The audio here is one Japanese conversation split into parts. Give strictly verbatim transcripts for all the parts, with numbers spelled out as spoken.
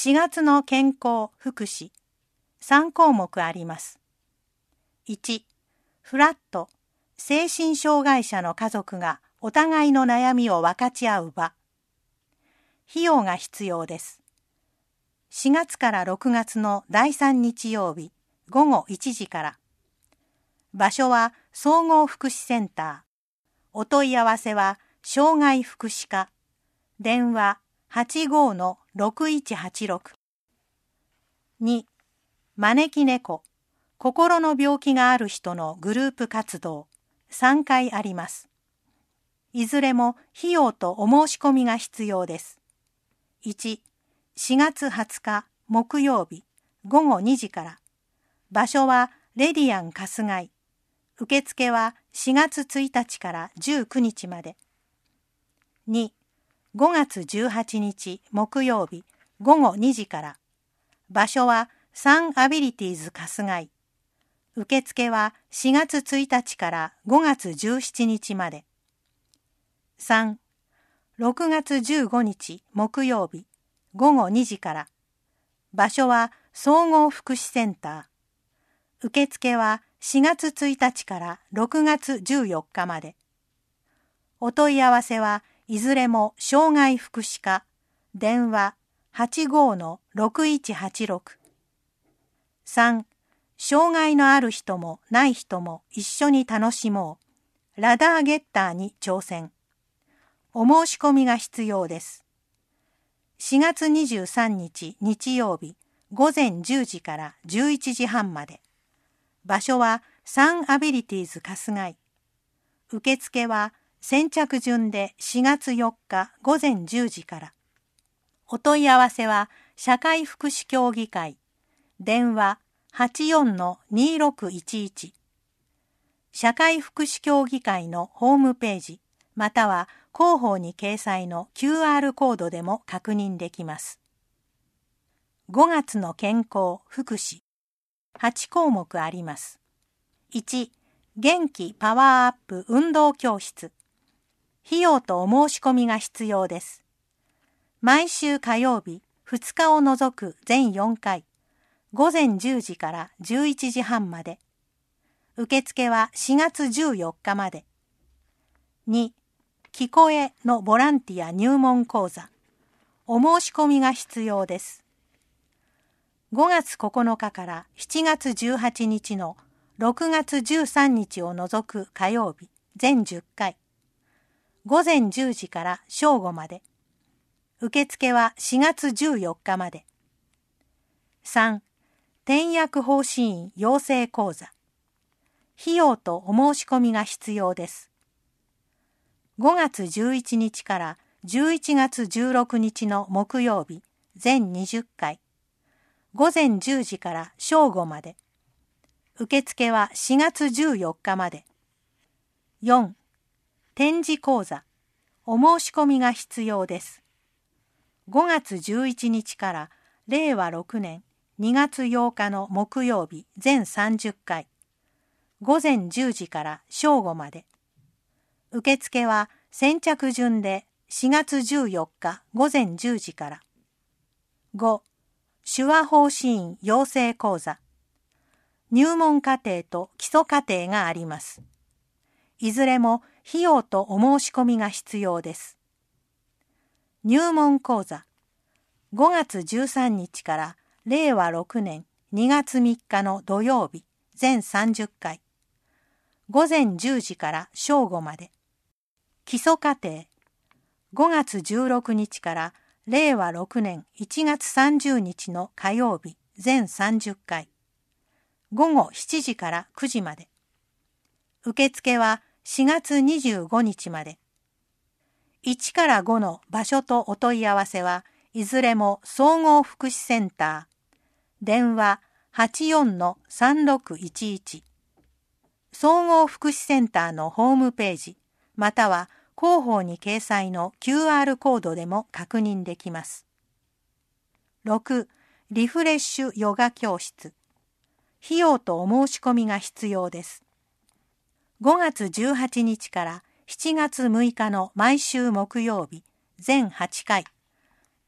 しがつの健康福祉さんこうもくあります。いち、フラット、精神障害者の家族がお互いの悩みを分かち合う場。費用が必要です。しがつからろくがつのだいさん日曜日ごごいちじから。場所は総合福祉センター。お問い合わせは障害福祉課。電話 はちごー ろくいちはちろく。に、招き猫、心の病気がある人のグループ活動さんかいあります。いずれも費用とお申し込みが必要です。いち、しがつはつか木曜日ごごにじから。場所はレディアン春日井。受付はしがつついたちからじゅうくにちまで。に、ごがつじゅうはちにち木曜日ごごにじから。場所はサンアビリティーズ春日井。受付はしがつついたちからごがつじゅうしちにちまで。さん、ろくがつじゅうごにち木曜日ごごにじから。場所は総合福祉センター。受付はしがつついたちからろくがつじゅうよっかまで。お問い合わせはいずれも障害福祉課。電話 はちごー ろくいちはちろく。さん、障害のある人もない人も一緒に楽しもう。ラダーゲッターに挑戦。お申し込みが必要です。しがつにじゅうさんにち日曜日ごぜんじゅうじからじゅういちじはんまで。場所はサンアビリティーズ春日井。受付は先着順でしがつよっかごぜんじゅうじから。お問い合わせは社会福祉協議会。電話 はちよんのにろくいちいち。社会福祉協議会のホームページまたは広報に掲載の キューアール コードでも確認できます。ごがつの健康福祉はちこうもくあります。いち、元気パワーアップ運動教室。費用とお申し込みが必要です。毎週火曜日ふつかを除く全よんかい、ごぜんじゅうじからじゅういちじはんまで。受付はしがつじゅうよっかまで。に、聞こえのボランティア入門講座。お申し込みが必要です。ごがつここのかからしちがつじゅうはちにちのろくがつじゅうさんにちを除く火曜日全じゅっかい。ごぜんじゅうじから正午まで。受付はしがつじゅうよっかまで。さん、点薬放飼員養成講座。費用とお申し込みが必要です。ごがつじゅういちにちからじゅういちがつじゅうろくにちの木曜日全にじゅっかい。ごぜんじゅうじから正午まで。受付はしがつじゅうよっかまで。よん、展示講座。お申し込みが必要です。ごがつじゅういちにちかられいわろくねんにがつようかの木曜日全さんじゅっかい。ごぜんじゅうじから正午まで。受付は先着順でしがつじゅうよっかごぜんじゅうじから。ご、手話放飼員養成講座。入門課程と基礎課程があります。いずれも費用とお申し込みが必要です。入門講座。ごがつじゅうさんにちかられいわろくねんにがつみっかの土曜日全さんじゅっかい。ごぜんじゅうじから正午まで。基礎課程。ごがつじゅうろくにちかられいわろくねんいちがつさんじゅうにちの火曜日全さんじゅっかい。ごごしちじからくじまで。受付はしがつにじゅうごにちまで。いちからごの場所とお問い合わせはいずれも総合福祉センター。電話 はちよんのさんろくいちいち。総合福祉センターのホームページまたは広報に掲載の キューアール コードでも確認できます。ろく、リフレッシュヨガ教室。費用とお申し込みが必要です。ごがつじゅうはちにちからしちがつむいかの毎週木曜日全はちかい。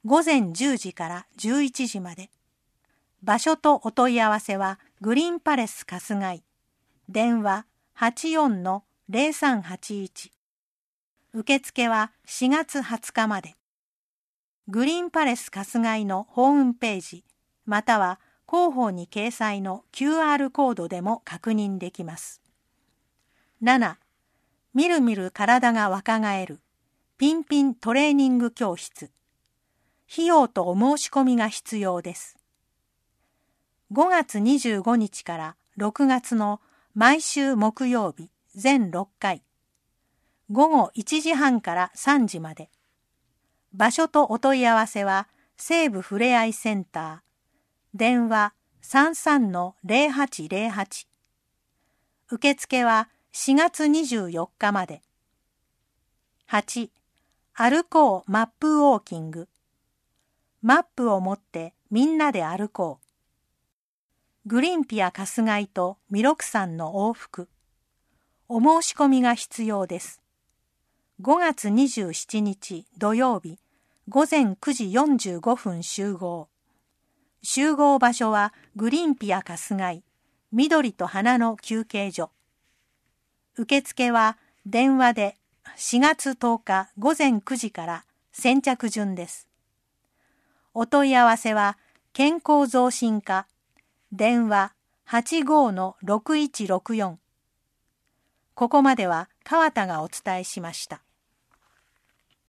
ごぜんじゅうじからじゅういちじまで。場所とお問い合わせはグリーンパレス春日井。電話 はちよんのゼロさんはちいち。受付はしがつはつかまで。グリーンパレス春日井のホームページまたは広報に掲載の キューアール コードでも確認できます。なな. みるみる体が若返るピンピントレーニング教室。費用とお申し込みが必要です。ごがつにじゅうごにちからろくがつの毎週木曜日全ろっかい。ごごいちじはんからさんじまで。場所とお問い合わせは西部ふれあいセンター。電話 さんさんのゼロはちゼロはち。受付はしがつにじゅうよっかまで。はち. 歩こうマップウォーキング。マップを持ってみんなで歩こう。グリンピア春日井と弥勒山の往復。お申し込みが必要です。ごがつにじゅうしちにち土曜日ごぜんくじよんじゅうごふん集合。集合場所はグリンピア春日井緑と花の休憩所。受付は電話でしがつとおかごぜんくじから先着順です。お問い合わせは健康増進課電話 はちごのろくいちろくよん。ここまでは川田がお伝えしました。